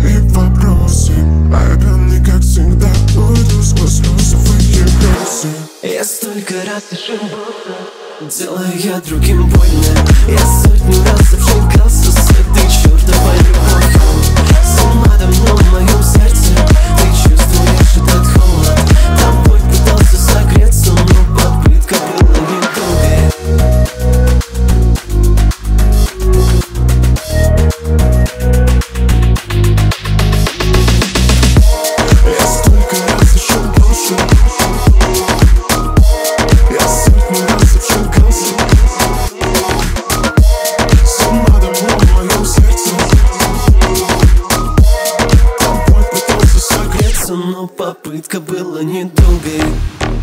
твои вопросы. А я пьяный, как всегда, уйду сквозь розовые грозы. Я столько раз ошибался, делая я другим больно. Я сотню раз обжигался с этой чертовой любовью. Сама давно в моем сердце, ты чувствуешь этот холод. Тобой пытался согреться, но попытка была недолгой. Я столько раз ошибался, я сотню раз обжигался. Сама давно в моем сердце, тобой пытался согреться, Но попытка была недолгой.